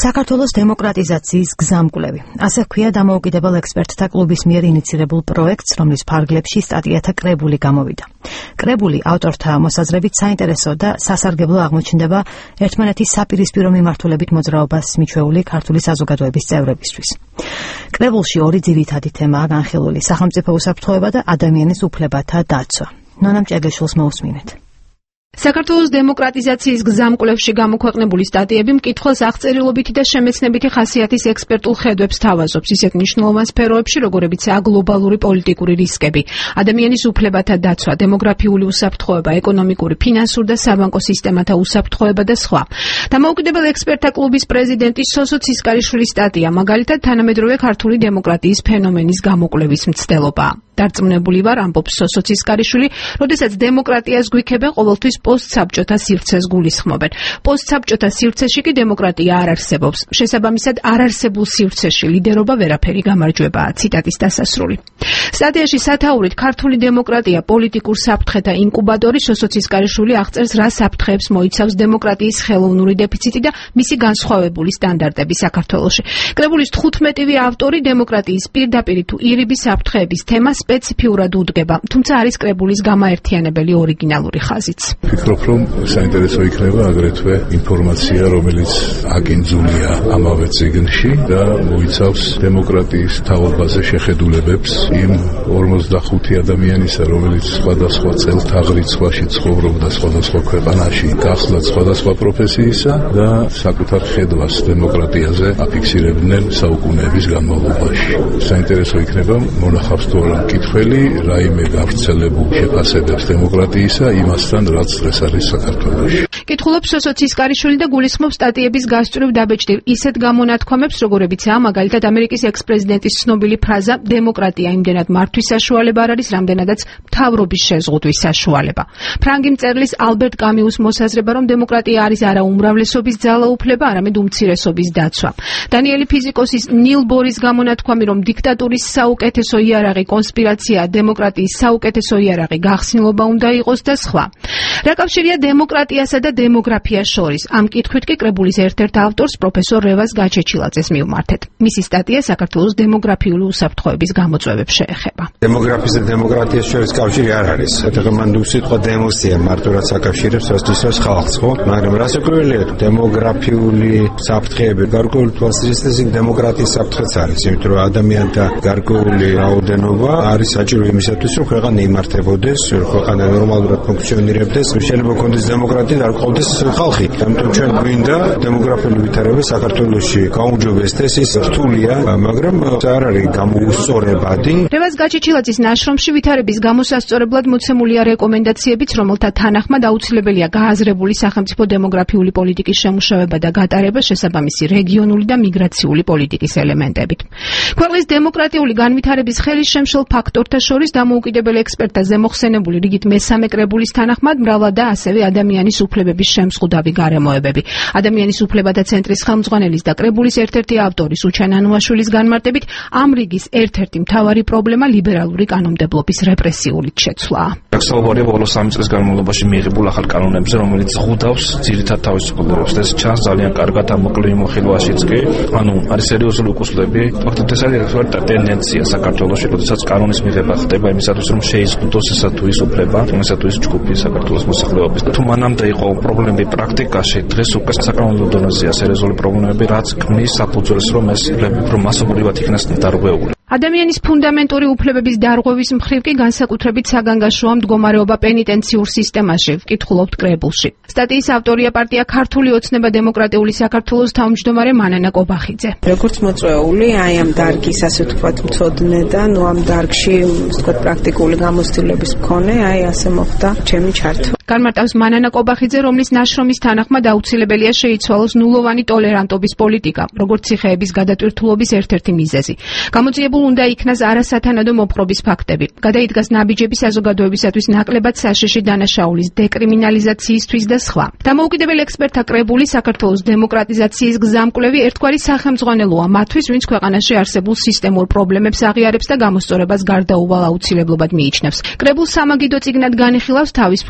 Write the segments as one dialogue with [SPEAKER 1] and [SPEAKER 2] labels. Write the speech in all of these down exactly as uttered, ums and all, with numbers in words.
[SPEAKER 1] საქართველოს დემოკრატიზაციის გზამკვლევი. ასე ჰქვია დამოუკიდებელ ექსპერტთა კლუბის მიერ ინიცირებულ პროექტს, რომლის ფარგლებში სტატიათა კრებული გამოვიდა. კრებული ავტორთა მოსაზრებით საინტერესო და სასარგებლო აღმოჩნდება ერთმანეთის საპირისპირო მიმართულებით მოძრაობას მიჩვეული ქართული საზოგადოების წევრებისთვის. კრებულში ორი ძირითადი თემაა განხილული: სახელმწიფო უსაფრთხოება და ადამიანის უფლებათა დაცვა. ნონა მჭედლიშვილს მოусმინეთ.
[SPEAKER 2] საქართველოს დემოკრატიზაციის გზამკვლევში გამოქვეყნებული სტატიები მკითხველს აღწერილობითი და შემეცნებითი ხასიათის ექსპერტულ ხედვებს თავაზობს ისეთ მნიშვნელოვან სფეროებში, როგორებიცაა გლობალური პოლიტიკური რისკები, ადამიანის უფლებათა დაცვა, დემოგრაფიული უსაფრთხოება, ეკონომიკური, ფინანსური და საბანკო სისტემათა უსაფრთხოება და სხვა. დამოუკიდებელ ექსპერტთა კლუბის პრეზიდენტის სოსო ცისკარიშვილის სტატია მაგალითად თანამედროვე ქართული დემოკრატიის ფენომენის გამოკვლევის მცდელობაა. დარწმუნებული ვარ, ამბობს სოსო ცისკარიშვილი, როდესაც დემოკრატიას გვიქებენ, ყოველთვის პოსტსაბჭოთა სივრცეს გულისხმობენ. პოსტსაბჭოთა სივრცეში კი დემოკრატია არ არსებობს. შესაბამისად, არ არსებულ სივრცეში ლიდერობა ვერაფერი გამარჯვებაა. ციტატის დასასრული. სტატიაში სათაურით ქართული დემოკრატია პოლიტიკურ საფრთხეთა ინკუბატორი, სოსო ცისკარიშვილი აღწერს, რა საფრთხეებს მოიცავს დემოკრატიის ხელოვნური დეფიციტი და მისი განსხვავებული სტანდარტები საქართველოში. კრებულის თხუთმეტივე ავტორი დემოკრატიის პირდაპირ თუ ირიბი საფრთხეების თემას სპეციფიურად უდგება, თუმცა არის კრებულის გამაერთიანებელი ორიგინალური ხაზიც.
[SPEAKER 3] ვფიქრობ, რომ საინტერესო იქნება აგრეთვე ინფორმაცია, რომელიც აგინძულია ამავე წიგნში და მოიცავს დემოკრატიის თაობაზე შეხედულებებს იმ ორმოცდახუთი ადამიანისა, რომელიც სხვადასხვა წელთაღრიცხვაში ცხოვრობდა სხვადასხვა ქვეყანაში, გახსნათ სხვადასხვა პროფესიისა და საკუთარ ხედვას დემოკრატიაზე აფიქსირებდნენ საუკუნეების განმავლობაში. საინტერესო იქნება მონახავს თუ არა მკითხველი რაიმე გავრცელებულ შეფასებებს დემოკრატიისა იმასთან, რაც დღეს არის საქართველოში.
[SPEAKER 2] კითხულობს სოსო ცისკარიშვილი და გულისხმობს სტატიების გასწვრივ დაბეჭდილ ისეთ გამონათქვამებს, როგორებიცაა მაგალითად ამერიკის ექს-პრეზიდენტის ცნობილი ფრაზა „დემოკრატია იმდენად მართვის საშუალება არ არის, რამდენადაც მთავრობის შეზღუდვის საშუალება“. ფრანგი მწერლის ალბერტ კამიუს მოსაზრება, რომ დემოკრატია არის არა უმრავლესობის ძალაუფლება, არამედ უმცირესობის დაცვა. დანიელი ფიზიკოსის ნილ ბორის გამონათქვამი, რომ დიქტატურის საუკეთესო იარაღი კონსპირაცია, დემოკრატიის საუკეთესო იარაღი გახსნილობა უნდა იყოს და სხვა. რა კავშირია დემოკრატიასა და დემოგრაფიას შორის? ამ კითხვით კი კრებულის ერთ-ერთ ავტორს პროფესორ რევაზ გაჩეჩილაძეს მივმართეთ. მისი სტატია საქართველოს დემოგრაფიული უსაფრთხოების გამოწვევებს შეეხება.
[SPEAKER 4] დემოგრაფიის და დემოკრატიის შორის კავშირი არ არის. ეთქმა მან სიტყვა დემოსია მარტივად საკავშირებს რასთვისაც ხალხს, ხო? მაგრამ რას ეკვლევია დემოგრაფიული საფრთხეები? გარკვეული თვალსაზრისით დემოკრატიის საფრთხეც არის, იმიტომ რომ ადამიანთა გარკვეული რაოდენობა არის საჭირო იმისათვის, რომ ქვეყანა იმართებოდეს, რომ ქვეყანა ნორმალურად ფუნქციონირებდეს. შეიძლება კონდეს დემოკრატია და არ ყოლდეს ხალხი. ამიტომ ჩვენ გვინდა დემოგრაფიული ვითარება საქართველოში გაუმჯობესდეს, ის რთულია, მაგრამ არ არის გამოუსწორებადი.
[SPEAKER 2] რევაზ გაჩეჩილაძის ნაშრომში ვითარების გამოსასწორებლად მოცემულია რეკომენდაციებიც, რომელთა თანახმად აუცილებელია გააზრებული სახელმწიფო დემოგრაფიული პოლიტიკის შემუშავება და გატარება შესაბამისი რეგიონული და მიგრაციული პოლიტიკის ელემენტებით. ქვეყნის დემოკრატიული განვითარების ხელისშემშელ ფაქტორთა შორის დამოუკიდებელ ექსპერტთა ზემოხსენებული რიგით მესამე კრებულის თანახმად მრავლადაა ასევე ადამიანის უფლებების შემზღუდავი გარემოებები. ადამიანის უფლებათა ცენტრის ხელმძღვანელის და კრებულის ერთ-ერთი ავტორის უჩან ანუაშვილის განმარტებით, ამ რიგის ერთ-ერთი მთავარი პრობლემა ლიბერალური კანონმდებლობის რეპრესიული შეცვლაა.
[SPEAKER 5] საუბარია ბოლო სამი წლის განმავლობაში მიიღებულ ახალ კანონებზე, რომელიც ზღუდავს ძირითად თავისუფლებებს. ეს ჩანს ძალიან კარგად ამ მოკლე მოხილვაშიც კი. ანუ არის სერიოზული უკუსლები. ფაქტობრივად ეს არის ერთგვარი ტენდენცია საქართველოში, როდესაც კანონის მიღება ხდება იმისათვის, რომ შეიზღუდოს ესა თუ ის უფლება, ესა თუ ის ჯგუფი საქართველოს მოსახლეობის. თუ მანამდე იყო პრობლემები პრაქტიკაში, დღეს უკვე საკანონმდებლო დონეზეა სერიოზული პრობლემები, რაც ქმნის საფუძველს, რომ ეს უფრო მასობრივად იქნას დარღვეული.
[SPEAKER 2] ადამიანის ფუნდამენტური უფლებების დარღვევის მხრივ კი განსაკუთრებით საგანგაშოა მდგომარეობა პენიტენციურ სისტემაში, ვკითხულობთ კრებულში. სტატიის ავტორია პარტია ქართული ოცნება დემოკრატიული საქართველოს თავმჯდომარე მანანა კობახიძე.
[SPEAKER 6] როგორც მოწვეული, აი ამ დარგის ასე ვთქვათ მწოდნე და ნუ ამ დარგში ვთქვათ პრაქტიკული გამოცდილების მქონე, აი ასე მოხდა ჩემი ჩართვა.
[SPEAKER 2] განმარტავს მანანა კობახიძე, რომლის ნაშრომის თანახმად აუცილებელია შეიცვალოს ნულოვანი ტოლერანტობის პოლიტიკა, როგორც ციხეების გადატვირთულობის ერთ-ერთი მიზეზი. გამოძიებულ უნდა იქნას არასათანადო მოპყრობის ფაქტები. გადაიდგას ნაბიჯები საზოგადოებისათვის ნაკლებად საშიში დანაშაულის დეკრიმინალიზაციისთვის და სხვა. დამოუკიდებელ ექსპერტთა კრებული საქართველოს დემოკრატიზაციის გზამკვლევი ერთგვარი სახელმძღვანელოა მათთვის, ვინც ქვეყანაში არსებულ სისტემურ პრობლემებს აღიარებს და გამოსწორებას გარდაუვალ აუცილებლობად მიიჩნევს. კრებულს სამაგიდო წიგნად განიხილავს თავის მხრივ ექსპერტ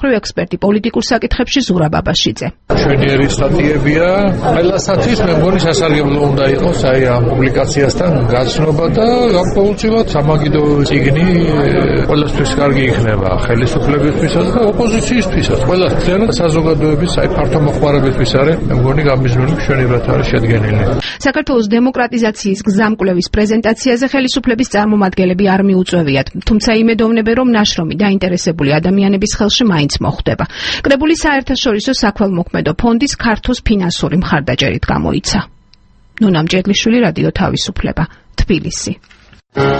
[SPEAKER 2] ექსპერტი პოლიტიკურ საკითხებში ზურაბ აბაშიძე.
[SPEAKER 7] ჩვენიერი სტატიებია, ყველასათვის მე მგონი სასარგებლო უნდა იყოს აი ამ პუბლიკაციასთან გაცნობა და გარკვეულწილად სამაგიდო წიგნი ყველასთვის კარგი იქნება, ხელისუფლებისთვისაც და ოპოზიციისთვისაც. ყველა ძალა საზოგადოების აი ფართო მოხმარებისთვის არის, მე მგონი გამიზნული მშვენივრად არის შედგენილი.
[SPEAKER 2] საქართველოს დემოკრატიზაციის გზამკვლევის პრეზენტაციაზე ხელისუფლების წარმომადგენლები არ მიუწვევიათ, თუმცა იმედოვნებენ, რომ ნაშრომი დაინტერესებული ადამიანების ხელში მაინც მოხვდება. კრებული საერთაშორისო საქველმოქმედო ფონდის ქართოს ფინანსური მხარდაჭერით გამოიცა. ნუნა მჭედლიშვილი, რადიო თავისუფლება, თბილისი.